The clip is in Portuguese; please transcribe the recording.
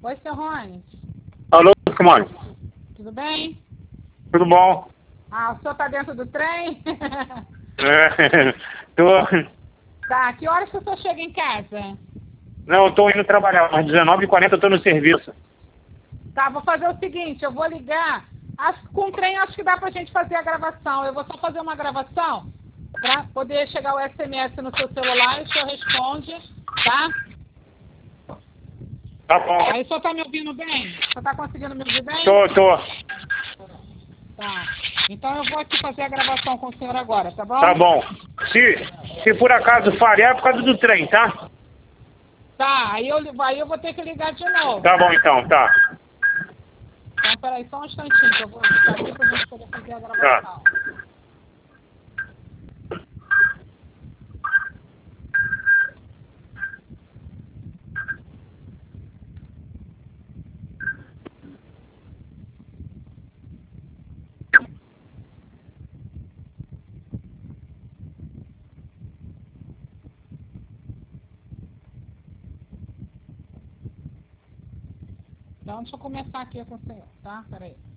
Oi, seu Rony. Alô, Simone. Tudo bem? Tudo bom? Ah, o senhor tá dentro do trem? Tô... Tá, que horas que o senhor chega em casa? Não, eu tô indo trabalhar, mas 19h40 eu tô no serviço. Tá, vou fazer o seguinte, eu vou ligar. Com o trem acho que dá pra gente fazer a gravação. Eu vou só fazer uma gravação pra poder chegar o SMS no seu celular e o senhor responde, tá? Tá bom. Aí o senhor tá me ouvindo bem? O senhor tá conseguindo me ouvir bem? Tô. Tá. Então eu vou aqui fazer a gravação com o senhor agora, tá bom? Tá bom. Se por acaso falhar é por causa do trem, tá? Tá, aí eu vou ter que ligar de novo. Tá bom então, tá. Então, peraí, só um instantinho, que eu vou ficar aqui pra gente poder fazer a gravação. Então, deixa eu começar aqui com o senhor, tá? Peraí.